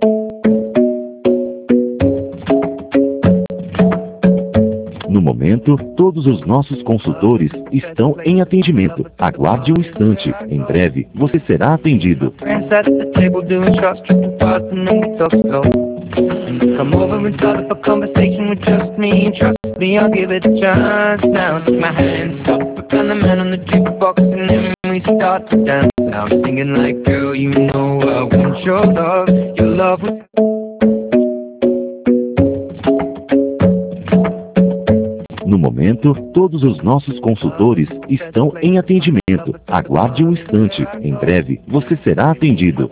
No momento, todos os nossos consultores estão em atendimento. Aguarde um instante. Em breve, você será atendido. Come over and start up a conversation with just me. Trust me, I'll give it a chance. Now take my hand, stop, and the man on the jukebox, and then we start to dance. Now I'm singing like, girl, you know I want your love. Your love was... No momento, todos os nossos consultores estão em atendimento. Aguarde um instante. Em breve, você será atendido.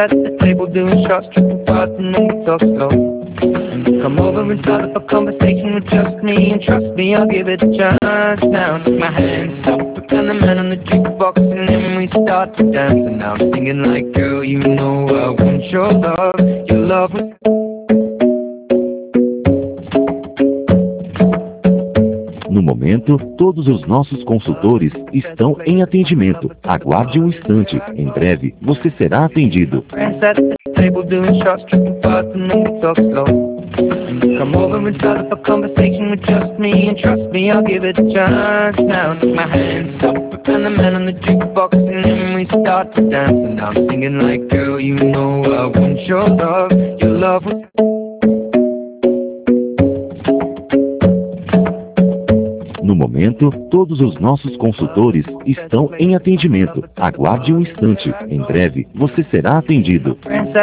Come over and start up a conversation with just me. And trust me, I'll give it a chance. Now take my hand, stop, and the man on the jukebox, and then we start to dance. And now I'm singing like, girl, you know I want your love. Your love was... No momento, todos os nossos consultores estão em atendimento. Aguarde um instante. Em breve, você será atendido. Come over and start up a conversation with just me. And trust me, I'll give it a chance. Now take my hand, stop, and the man on the jukebox, and then we start to dance. And now I'm singing like, girl, you know I want your love. Your love was... No momento, todos os nossos consultores estão em atendimento. Aguarde um instante. Em breve, você será atendido.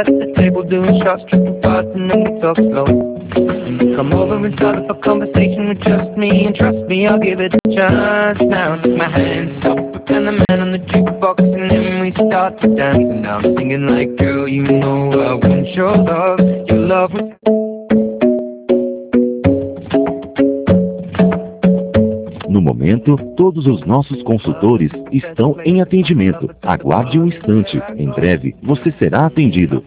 Come over and start up a conversation with just me. And trust me, I'll give it a chance. Now take my hand, stop, and the man on the jukebox, and then we start to dance. And now I'm singing like, girl, you know I want your love. Your love was... No momento, todos os nossos consultores estão em atendimento. Aguarde um instante. Em breve, você será atendido.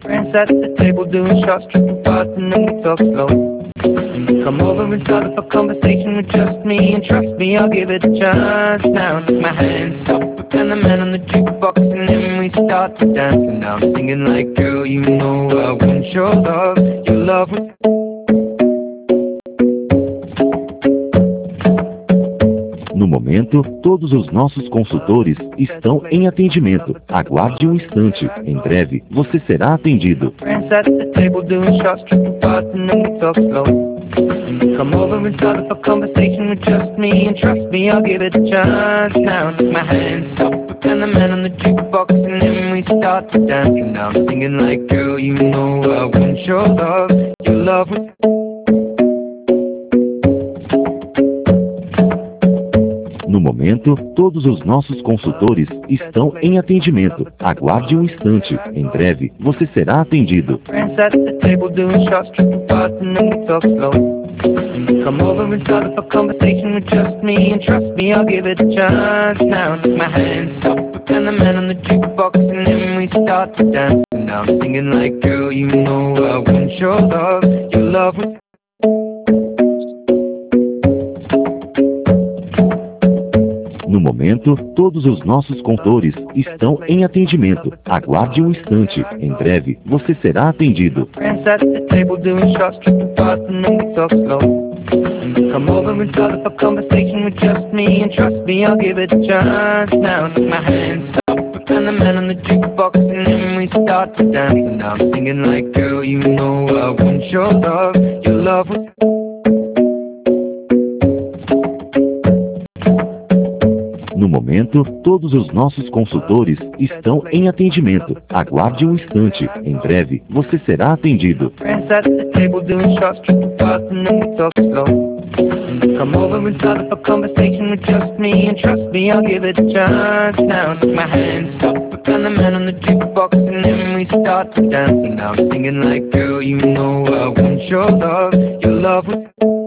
Come over and start up a conversation with just me. And trust me, I'll give it a chance. Now take my hand, stop, and the man on the jukebox, and then we start to dance. And now I'm singing like, girl, you know I want your love. Your love was... No momento, todos os nossos consultores estão em atendimento. Aguarde um instante. Em breve, você será atendido. Come over and start up a conversation with just me. And trust me, I'll give it a chance. Now take my hand, stop, and the man on the jukebox, and then we start to dance. And now I'm singing like, girl, you know I want your love. Your love was... No momento, todos os nossos consultores estão em atendimento. Aguarde um instante. Em breve, você será atendido. Come over and start up a conversation with just me. And trust me, I'll give it a chance. Now take my hand, stop, and the man on the jukebox, and then we start to dance. And now I'm singing like, girl, you know I want your love. Your love was... No momento, todos os nossos contores estão em atendimento. Aguarde um instante. Em breve, você será atendido. Come over and start up a conversation with just me. And trust me, I'll give it a chance. Now take my hand, stop, and the man on the jukebox, and then we start to dance. And now I'm singing like, girl, you know I want your love. Your love was... No momento, todos os nossos consultores estão em atendimento. Aguarde um instante. Em breve, você será atendido. Come over and start up a conversation with just me. And trust me, I'll give it a chance. Now take my hand, stop, and the man on the jukebox, and then we start to dance. And now I'm singing like, girl, you know I want your love. Your love was...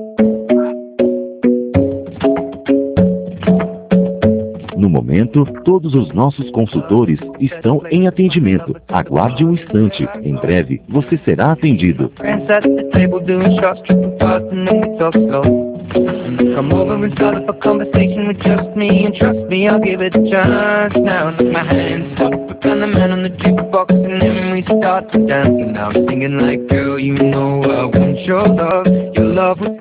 No momento, todos os nossos consultores estão em atendimento. Aguarde um instante. Em breve, você será atendido. Come over and start up a conversation with just me, and trust me, I'll give it a chance. Now take my hand, stop, and the man on the jukebox, and then we start to dance. And now I'm singing like, girl, you know I want your love. Your love was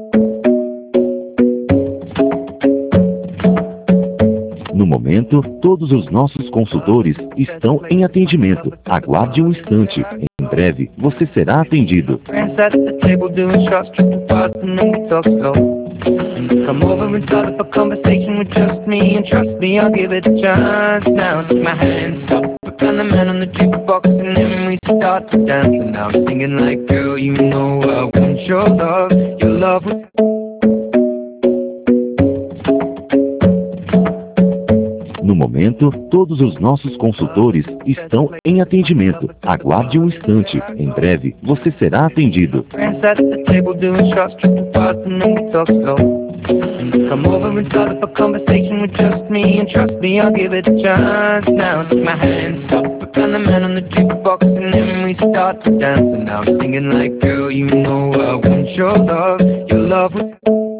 No momento, todos os nossos consultores estão em atendimento. Aguarde um instante. Em breve, você será atendido. friends at the table doing shots, tripping fast, and then we talk slow. Come over and start up a conversation with just me, and trust me, I'll give it a chance. Now take my hand, stop, and the man on the jukebox, and then we start to dance. And now I'm singing like, girl, you know I want your love. Your love was No momento, todos os nossos consultores estão em atendimento. Aguarde um instante. Em breve, você será atendido. friends at the table doing shots, tripping fast, and then we talk slow. Come over and start up a conversation with just me, and trust me, I'll give it a chance. Now take my hand, stop, and the man on the jukebox, and then we start to dance. And now I'm singing like, girl, you know I want your love. Your love was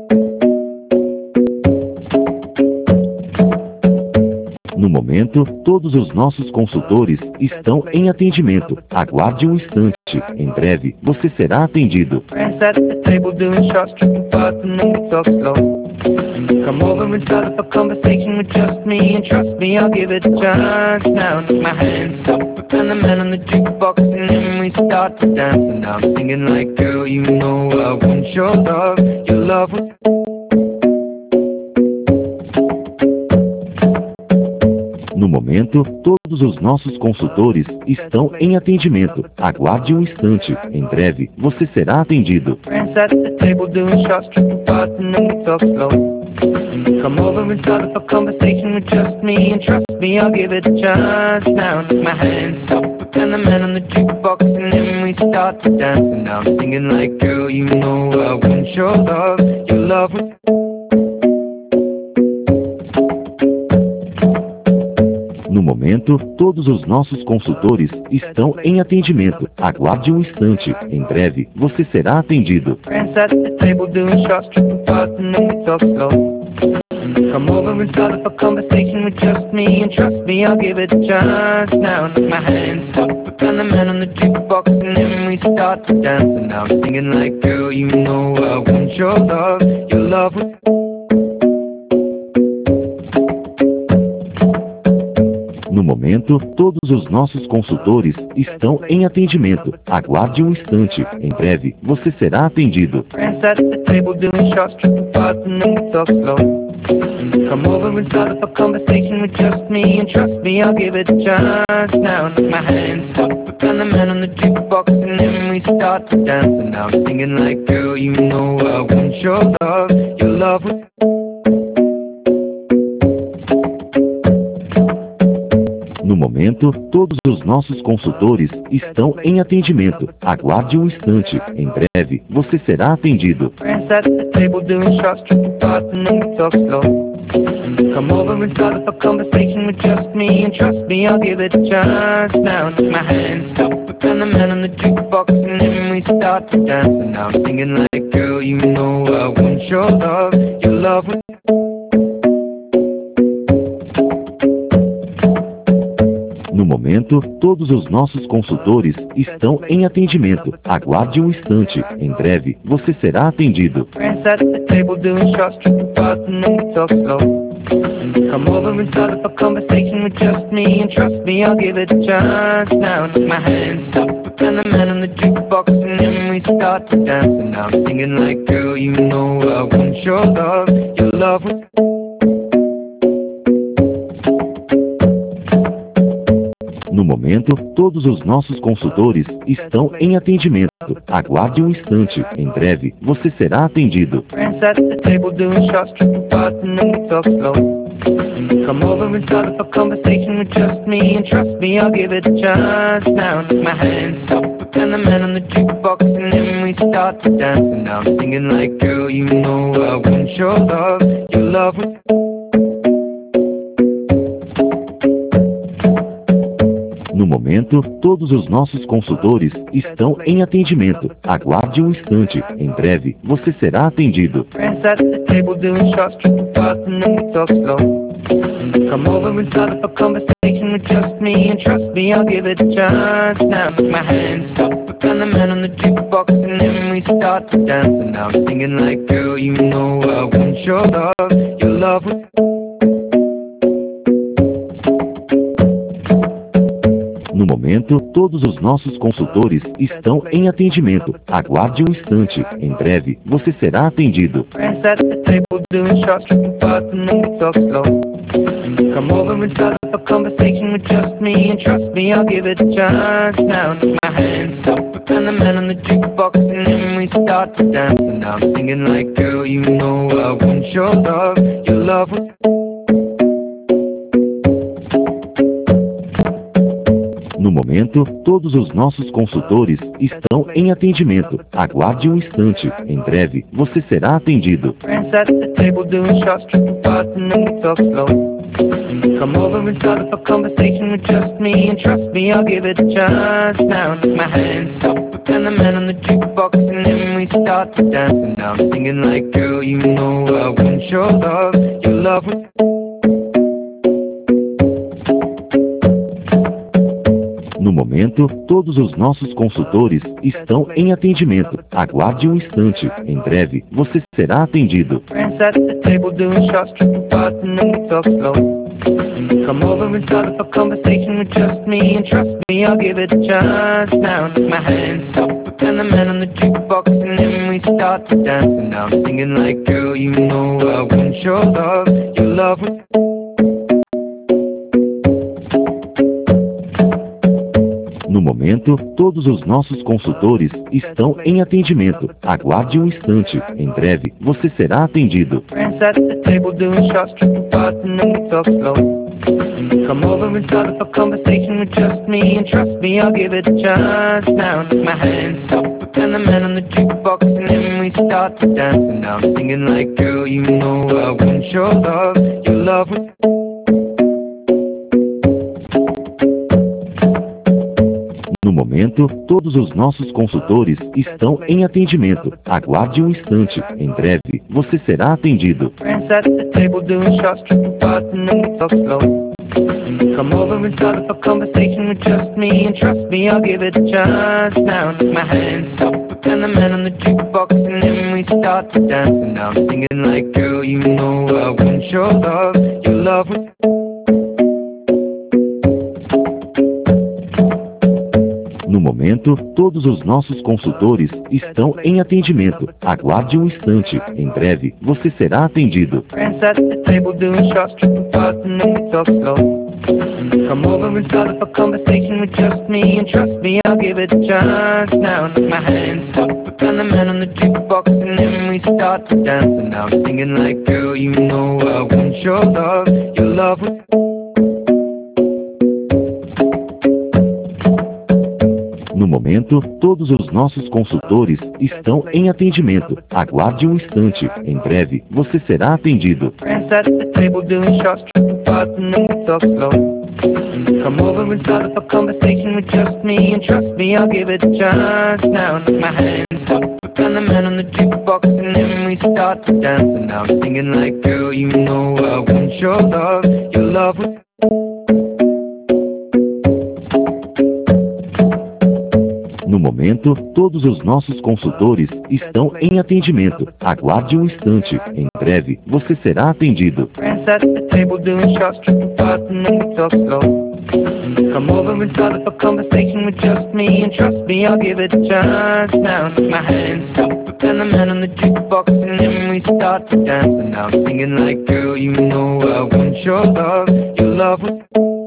No momento, todos os nossos consultores estão em atendimento. Aguarde um instante. Em breve, você será atendido. friends at the table doing shots, tripping fast, and then we talk slow. Come over and start up a conversation with just me, and trust me, I'll give it a chance. Now take my hand, stop, and the man on the jukebox, and then we start to dance. And now I'm singing like, girl, you know I want your love. Your love was No momento, todos os nossos consultores estão em atendimento. Aguarde um instante. Em breve, você será atendido. friends at the table doing shots, tripping fast, and then we talk slow. Come over and start up a conversation with just me, and trust me, I'll give it a chance. Now take my hand, stop, and the man on the jukebox, and then we start to dance. And now I'm singing like, girl, you know I want your love. Your love was No momento, todos os nossos consultores estão em atendimento. Aguarde um instante. Em breve, você será atendido. friends at the table doing shots, tripping fast, and then we talk slow. Come over and start up a conversation with just me, and trust me, I'll give it a chance. Now take my hand, stop, and the man on the jukebox, and then we start to dance. And now I'm singing like, girl, you know I want your love. Your love was No momento, todos os nossos consultores estão em atendimento. Aguarde um instante. Em breve, você será atendido. friends at the table doing shots, tripping fast, and then we talk slow. Come over and start up a conversation with just me, and trust me, I'll give it a chance. Now take my hand, stop, and the man on the jukebox, and then we start to dance. And now I'm singing like, girl, you know I want your love. Your love was No momento, todos os nossos consultores estão em atendimento. Aguarde um instante. Em breve, você será atendido. friends at the table doing shots, tripping fast, and then we talk slow. Come over and start up a conversation with just me, and trust me, I'll give it a chance. Now take my hand, stop, and the man on the jukebox, and then we start to dance. And now I'm singing like, girl, you know I want your love. Your love was No momento, todos os nossos consultores estão em atendimento. Aguarde um instante. Em breve, você será atendido. friends at the table doing shots, tripping fast, and then we talk slow. Come over and start up a conversation with just me, and trust me, I'll give it a chance. Now take my hand, stop, and the man on the jukebox, and then we start to dance. And now I'm singing like, girl, you know I want your love. Your love was No momento, todos os nossos consultores estão em atendimento. Aguarde um instante. Em breve, você será atendido. friends at the table doing shots, tripping fast, and then we talk slow. Come over and start up a conversation with just me, and trust me, I'll give it a chance. Now take my hand, stop, and the man on the jukebox, and then we start to dance. And now I'm singing like, girl, you know I want your love. Your love was No momento, todos os nossos consultores estão em atendimento. Aguarde um instante. Em breve, você será atendido. Friends at the table doing shots, tripping fast, and then we talk slow. Come over and start up a conversation with just me, and trust me, I'll give it a chance. Now take my hand, stop it, and the man on the jukebox, and then we start to dance. And now I'm singing like, girl, you know I want your love. Your love was... No momento, todos os nossos consultores estão em atendimento. Aguarde um instante. Em breve, você será atendido. Friends at the table doing shots, tripping fast, and then we talk slow. Come over and start up a conversation with just me, and trust me, I'll give it a chance. Now take my hand, stop it, and the man on the jukebox, and then we start to dance. And now I'm singing like, girl, you know I want your love. Your love was... No momento, todos os nossos consultores estão em atendimento. Aguarde um instante. Em breve, você será atendido. Friends at the table doing shots, tripping fast, and then we talk slow. Come over and start up a conversation with just me, and trust me, I'll give it a chance. Now take my hand, stop it, and the man on the jukebox, and then we start to dance. And now I'm singing like, girl, you know I want your love. Your love was... No momento, todos os nossos consultores estão em atendimento. Aguarde um instante. Em breve, você será atendido. Friends at the table doing shots, tripping fast, and then we talk slow. Come over and start up a conversation with just me, and trust me, I'll give it a chance. Now take my hand, stop it, and the man on the jukebox, and then we start to dance. And now I'm singing like, girl, you know I want your love. Your love was... No momento, todos os nossos consultores estão em atendimento. Aguarde um instante. Em breve, você será atendido. Friends at the table doing shots, tripping fast, and then we talk slow. Come over and start up a conversation with just me, and trust me, I'll give it a chance. Now take my hand, stop it, and the man on the jukebox, and then we start to dance. And now I'm singing like, girl, you know I want your love. Your love was... No momento, todos os nossos consultores estão em atendimento. Aguarde um instante. Em breve, você será atendido. Friends at the table doing shots, tripping fast, and then we talk slow. Come over and start up a conversation with just me, and trust me, I'll give it a chance. Now take my hand, stop it, and the man on the jukebox, and then we start to dance. And now I'm singing like, girl, you know I want your love. Your love was... No momento, todos os nossos consultores estão em atendimento. Aguarde um instante. Em breve, você será atendido. Friends at the table doing shots, tripping fast, and then we talk slow. Come over and start up a conversation with just me, and trust me, I'll give it a chance. Now take my hand, stop it, and the man on the jukebox, and then we start to dance. And now I'm singing like, girl, you know I want your love. Your love was... No momento, todos os nossos consultores estão em atendimento. Aguarde um instante. Em breve, você será atendido. Friends at the table doing shots, tripping fast, and then we talk slow. Come over and start up a conversation with just me, and trust me, I'll give it a chance. Now take my hand, stop it, and the man on the jukebox, and then we start to dance. And now I'm singing like, girl, you know I want your love. Your love was... No momento, todos os nossos consultores estão em atendimento. Aguarde um instante. Em breve, você será atendido. Friends at the table doing shots, tripping fast, and then we talk slow. Come over and start up a conversation with just me, and trust me, I'll give it a chance. Now take my hand, stop it, and the man on the jukebox, and then we start to dance. And now I'm singing like, girl, you know I want your love. Your love was...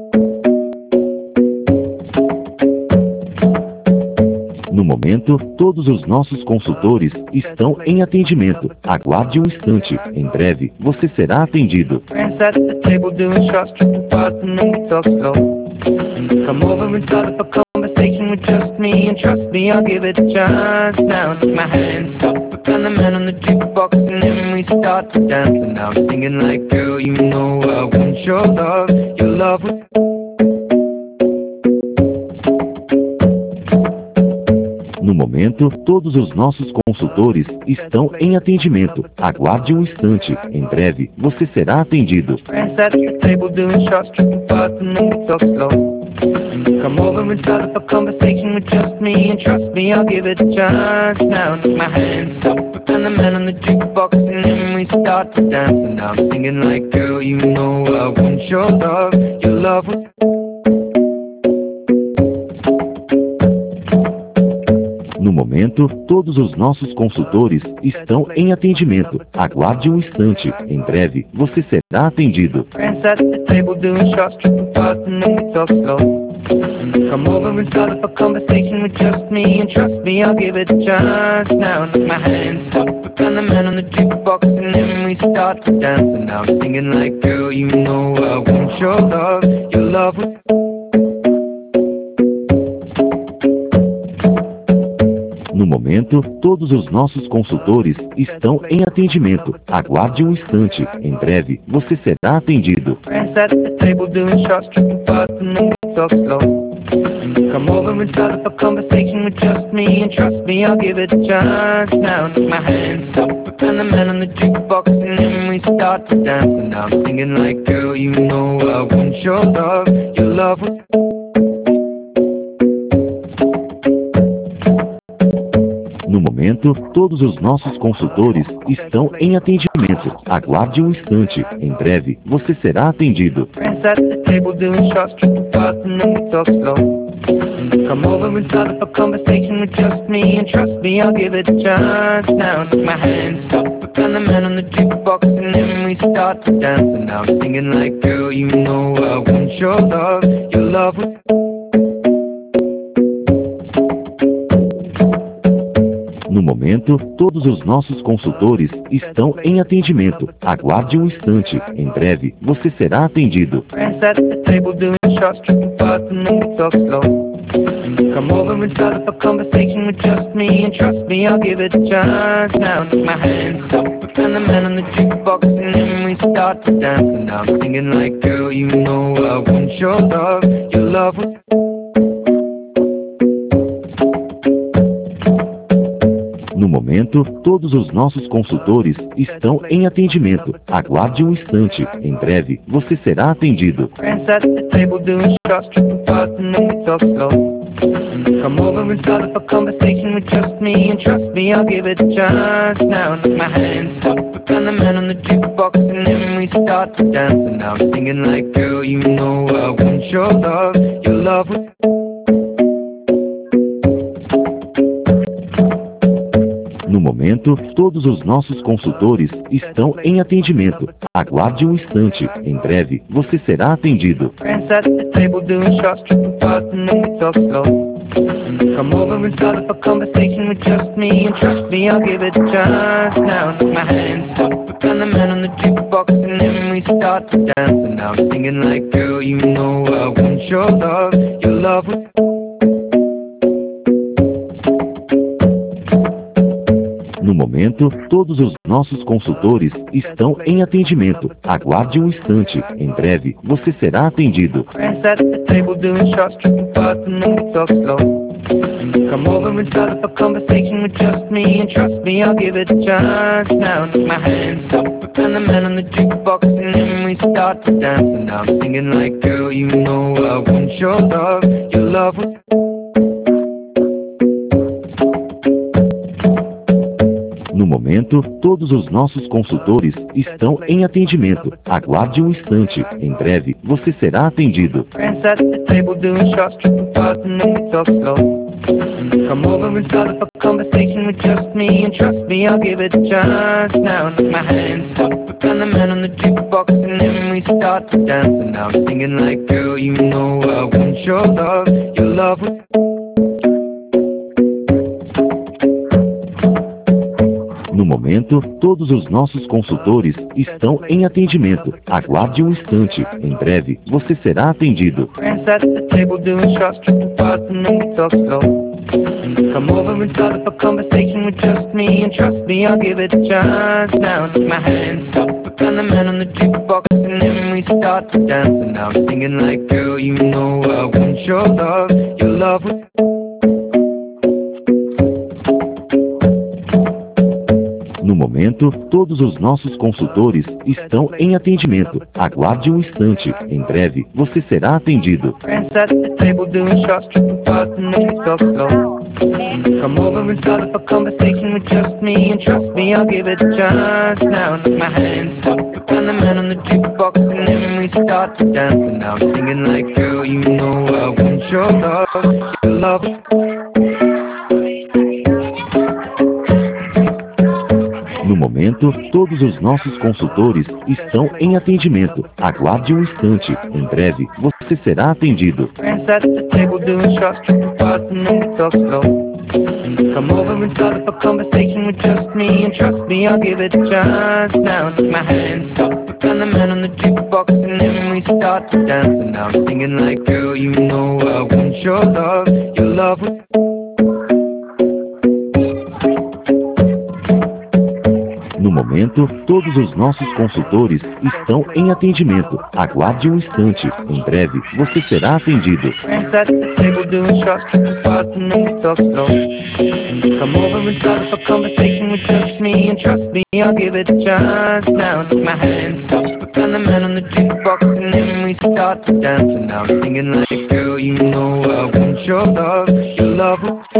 No momento, todos os nossos consultores estão em atendimento. Aguarde um instante. Em breve, você será atendido. Friends at the table doing shots, tripping fast, and then we talk slow. Come over and start up a conversation with just me, and trust me, I'll give it a chance. Now take my hand, stop it, and the man on the jukebox, and then we start to dance. And now I'm singing like, girl, you know I want your love. Your love was... No momento, todos os nossos consultores estão em atendimento. Aguarde um instante. Em breve, você será atendido. Friends at the table doing shots, tripping fast, and then we talk slow. Come over and start up a conversation with just me, and trust me, I'll give it a chance. Now take my hands up, and the man on the jukebox, and then we start to dance. And now I'm singing like, girl, you know I want your love. Your love was... No momento, todos os nossos consultores estão em atendimento. Aguarde um instante. Em breve, você será atendido. Friends at the table doing shots, tripping fast, and then we talk slow. Come over and start up a conversation with just me, and trust me, I'll give it a chance. Now take my hands up, and the man on the jukebox, and then we start to dance. And now I'm singing like, girl, you know I want your love. Your love was... No momento, todos os nossos consultores estão em atendimento. Aguarde um instante. Em breve, você será atendido. Friends at the table doing shots, tripping fast, and then we talk slow. Come over and start up a conversation with just me, and trust me, I'll give it a chance. Now take my hands up, and the man on the jukebox, and then we start to dance. And now I'm singing like, girl, you know I want your love. Your love was... No momento, todos os nossos consultores estão em atendimento. Aguarde um instante. Em breve, você será atendido. Friends at the table doing shots, tripping fast, and then we talk slow. Come over and start up a conversation with just me, and trust me, I'll give it a chance. Now take my hands up, and the man on the jukebox, and then we start to dance. And now I'm singing like, girl, you know I want your love. Your love was... No momento, todos os nossos consultores estão em atendimento. Aguarde um instante. Em breve, você será atendido. Friends at the table doing shots, tripping fast, and then we talk slow. Come over and start up a conversation with just me, and trust me, I'll give it a chance. Now take my hands up, and the man on the jukebox, and then we start to dance. And now I'm singing like, girl, you know I want your love. Your love was... No momento, todos os nossos consultores estão em atendimento. Aguarde um instante. Em breve, você será atendido. Friends at the table doing shots, tripping fast, and then we talk slow. Come over and start up a conversation with just me, and trust me, I'll give it a chance. Now take my hands up, and the man on the jukebox, and then we start to dance. And now I'm singing like, girl, you know I want your love. Your love was... No momento, todos os nossos consultores estão em atendimento. Aguarde um instante. Em breve, você será atendido. Friends at the table doing shots, tripping fast, and then we talk slow. Come over and start up a conversation with just me, and trust me, I'll give it a chance. Now take my hands up, and the man on the jukebox, and then we start to dance. And now I'm singing like, girl, you know I want your love. Your love was... No momento, todos os nossos consultores estão em atendimento. Aguarde um instante. Em breve, você será atendido. Friends at the table doing shots, tripping fast, and then we talk slow. Come over and start up a conversation with just me, and trust me, I'll give it a chance. Now take my hands up, and the man on the jukebox, and then we start to dance. And now I'm singing like, girl, you know I want your love. Your love was... No momento, todos os nossos consultores estão em atendimento. Aguarde um instante. Em breve, você será atendido. Friends at the table doing shots, tripping fast, and then we talk slow. Come over and start up a conversation with just me, and trust me, I'll give it a chance. Now take my hands up, and the man on the jukebox, and then we start to dance. And now I'm singing like, girl, you know I want your love. Your love was... No momento, todos os nossos consultores estão em atendimento. Aguarde um instante. Em breve, você será atendido. Friends at the table doing shots, tripping fast, and then we talk slow. Come over and start up a conversation with just me, and trust me, I'll give it a chance. Now take my hands up, and the man on the jukebox, and then we start to dance. And now I'm singing like, girl, you know I want your love. Your love was... No momento, todos os nossos consultores estão em atendimento. Aguarde um instante. Em breve, você será atendido. Friends at the table doing shots, tripping fast and then we talk slow. Come over and start up a conversation with just me, and trust me, I'll give it a chance. Now take my hands up, and the man on the jukebox, and then we start to dance. And now I'm singing like, girl, you know I want your love, your love. No momento, todos os nossos consultores estão em atendimento. Aguarde um instante. Em breve, você será atendido. Friends at the table doing shots, tripping fast and then we talk slow. Come over and start up a conversation with just me, and trust me, I'll give it a chance. Now take my hands up, and the man on the jukebox, and then we start to dance. And now I'm singing like, girl, you know I want your love, your love. No momento, todos os nossos consultores estão em atendimento. Aguarde um instante. Em breve, você será atendido. Friends at the table doing shots, tripping fast and then we talk slow. Come over and start up a conversation with just me, and trust me, I'll give it a chance. Now take my hands up, and the man on the jukebox, and then we start to dance. And now I'm singing like, girl, you know I want your love, your love.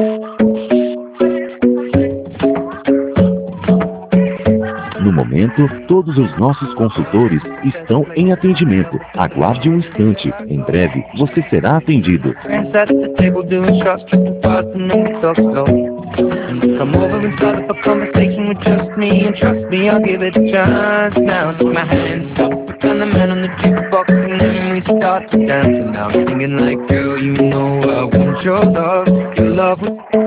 No momento, todos os nossos consultores estão em atendimento. Aguarde um instante. Em breve, você será atendido. Friends at the table doing shots, tripping fast and then we talk slow. Come over and start up a conversation with just me, and trust me, I'll give it a chance. Now take my hands up, and the man on the jukebox, and then we start to dance. And now I'm singing like, girl, you know I want your love, your love.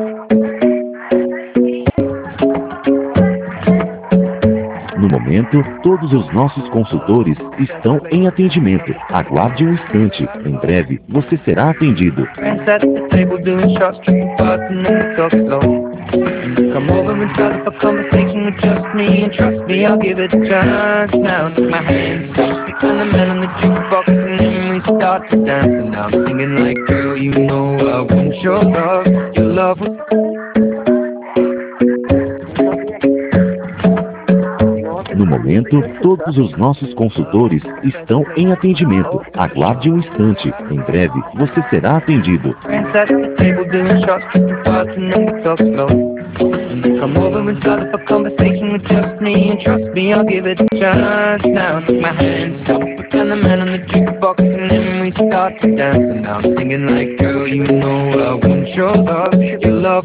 No momento, todos os nossos consultores estão em atendimento. Aguarde um instante. Em breve, você será atendido. Friends at the table doing shots, tripping fast and then we talk slow. Come over and start up a conversation with just me, and trust me, I'll give it a chance. Now take my hands up, and the man on the jukebox, and then we start to dance. And now I'm singing like, girl, you know I want your love, your love. No momento, todos os nossos consultores estão em atendimento. Aguarde um instante. Em breve, você será atendido. Friends at the table doing shots, tripping fast and then we talk slow. Come over and start up a conversation with just me, and trust me, I'll give it a chance. Now take my hands up, and the man on the jukebox, and then we start to dance. And now I'm singing like, girl, you know I want your love, your love.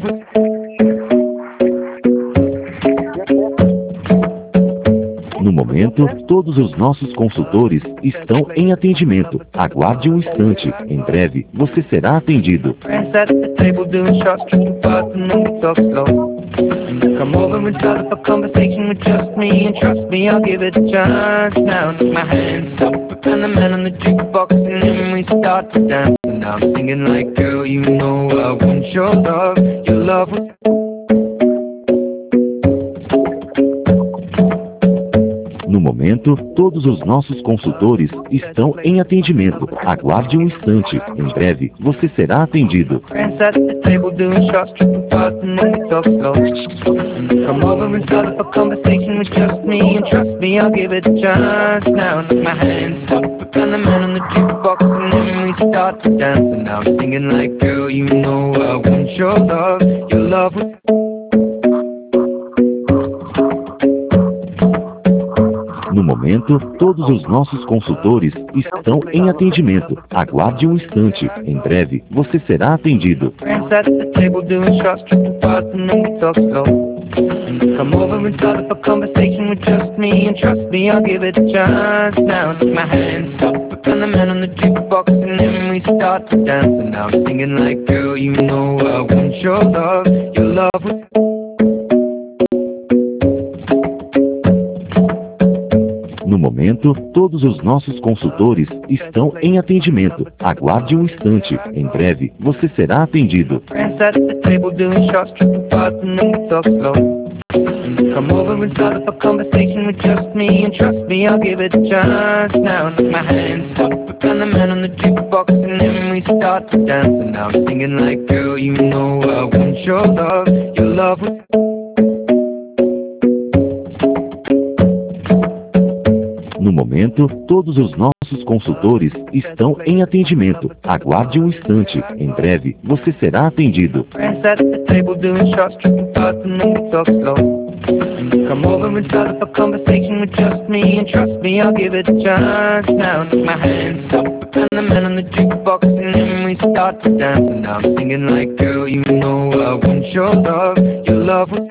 No momento, todos os nossos consultores estão em atendimento. Aguarde um instante. Em breve, você será atendido. Friends at the table doing shots, tripping fast and then we talk slow. Come over and start up a conversation with just me, and trust me, I'll give it a chance. Now take my hands up, and the man on the jukebox, and then we start to dance. And now I'm singing like, girl, you know I want your love, your love. No momento, todos os nossos consultores estão em atendimento. Aguarde um instante. Em breve, você será atendido. Friends at the table doing shots, tripping fast and then we talk slow. Come over and start up a conversation with just me, and trust me, I'll give it a chance. Now take my hands up, and the man on the jukebox, and then we start to dance. And now I'm singing like, girl, you know I want your love, your love. No momento, todos os nossos consultores estão em atendimento. Aguarde um instante. Em breve, você será atendido. Friends at the table doing shots, tripping fast and then we talk slow. Come over and start up a conversation with just me, and trust me, I'll give it a chance. Now take my hands up, and the man on the jukebox, and then we start to dance. And now I'm singing like, girl, you know I want your love, your love. No momento, todos os nossos consultores estão em atendimento. Aguarde um instante. Em breve, você será atendido. Friends at the table doing shots, tripping fast and then we talk slow. Come over and start up a conversation with just me, and trust me, I'll give it a chance. Now take my hands up, and the man on the jukebox, and then we start to dance. And now I'm singing like, girl, you know I want your love, your love. momento, todos os nossos consultores estão em atendimento. Aguarde um instante. Em breve, você será atendido. Friends at the table doing shots, tripping fast, and then we talk slow. Come over and start up a conversation with just me, and trust me, I'll give it a chance. Now take my hands up, and the man on the jukebox, and then we start to dance. And now I'm singing like, girl, you know I want your love. Your love was...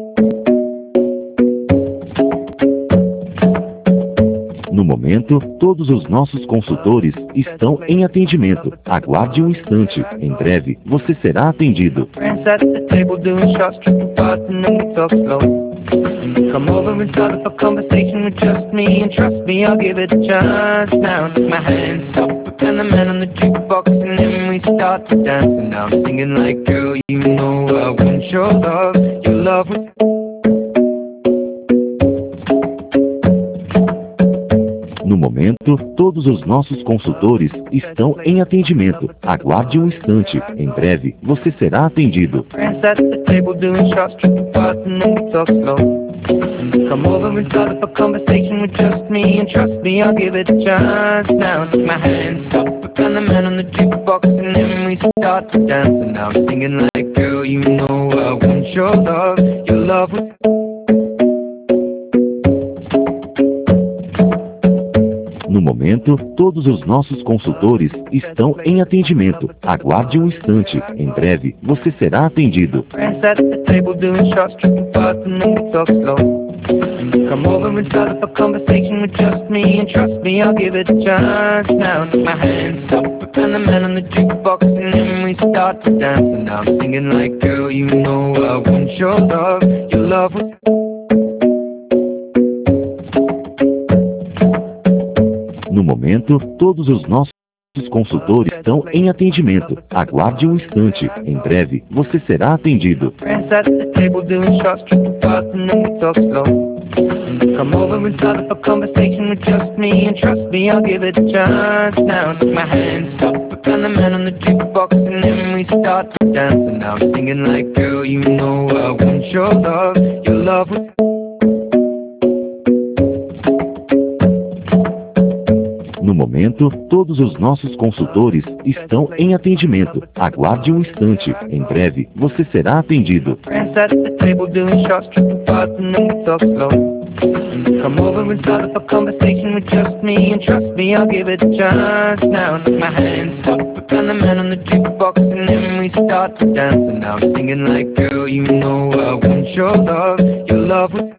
No momento, todos os nossos consultores estão em atendimento. Aguarde um instante. Em breve, você será atendido. Friends at the table doing shots, tripping fast, and then we talk slow. Come over and start up a conversation with just me, and trust me, I'll give it a chance. Now take my hands up, and the man on the jukebox, and then we start to dance. And now I'm singing like, girl, you know I want your love. Your love was... No momento, todos os nossos consultores estão em atendimento. Aguarde um instante. Em breve, você será atendido. Friends at the table doing shots, tripping fast, and then we talk slow. Come over and start up a conversation with just me, and trust me, I'll give it a chance. Now take my hands up, and the man on the jukebox, and then we start to dance. And now I'm singing like, girl, you know I want your love. Your love was... No momento, todos os nossos consultores estão em atendimento. Aguarde um instante. Em breve, você será atendido. Friends at the table doing shots, tripping fast, and then we talk slow. Come over and start up a conversation with just me, and trust me, I'll give it a chance. Now take my hands up, and the man on the jukebox, and then we start to dance. And now I'm singing like, girl, you know I want your love. Your love was... No momento, todos os nossos consultores estão em atendimento. Aguarde um instante. Em breve, você será atendido. Friends at the table doing shots, tripping fast, and then we talk slow. Come over and start up a conversation with just me, and trust me, I'll give it a chance. Now take my hands up, and the man on the jukebox, and then we start to dance. And now I'm singing like, girl, you know I want your love. Your love was... No momento, todos os nossos consultores estão em atendimento. Aguarde um instante. Em breve, você será atendido. Friends at the table doing shots, tripping fast, and then we talk slow. Come over and start up a conversation with just me, and trust me, I'll give it a chance. Now take my hands up, and the man on the jukebox, and then we start to dance. And now I'm singing like, girl, you know I want your love. Your love was...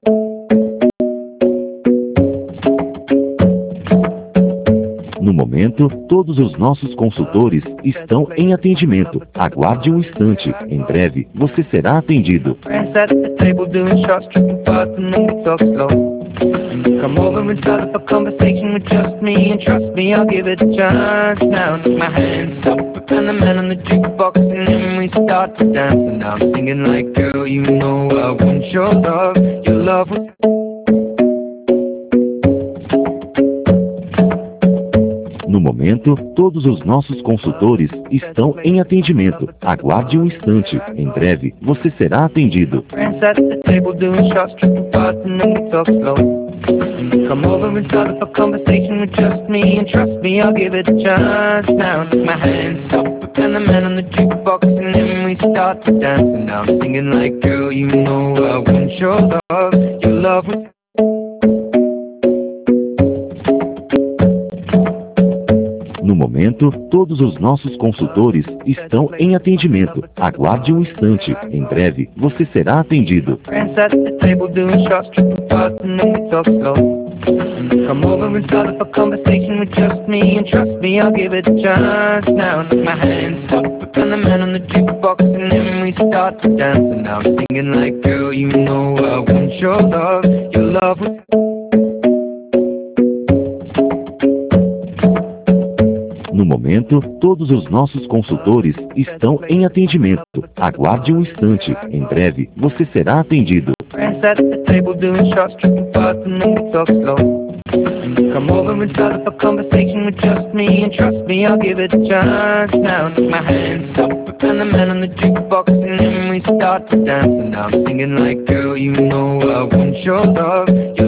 No momento, todos os nossos consultores estão em atendimento. Aguarde um instante. Em breve, você será atendido. Friends at the table doing shots, tripping fast, and then we talk slow. Come over and start up a conversation with just me, and trust me, I'll give it a chance. Now take my hands up, and the man on the jukebox, and then we start to dance. And now I'm singing like, girl, you know I want your love. Your love was... No momento, todos os nossos consultores estão em atendimento. Aguarde um instante. Em breve, você será atendido. Friends at the table doing shots, tripping fast, and then we talk slow. Come over and start up a conversation with just me, and trust me, I'll give it a chance. Now take my hands up, and the man on the jukebox, and then we start to dance. And now I'm singing like, girl, you know I want your love. Your love was... No momento, todos os nossos consultores estão em atendimento. Aguarde um instante. Em breve, você será atendido. Friends at the table doing shots, tripping fast, and then we talk slow. Come over and start up a conversation with just me, and trust me, I'll give it a chance. Now take my hands up, and the man on the jukebox, and then we start to dance. And now I'm singing like, girl, you know I want your love. Your love was... No momento, todos os nossos consultores estão em atendimento. Aguarde um instante. Em breve, você será atendido. Friends at the table doing shots, tripping fast, and then we talk slow. Come over and start up a conversation with just me, and trust me, I'll give it a chance. Now take my hands up, and the man on the jukebox, and then we start to dance. And now I'm singing like, girl, you know I want your love. Your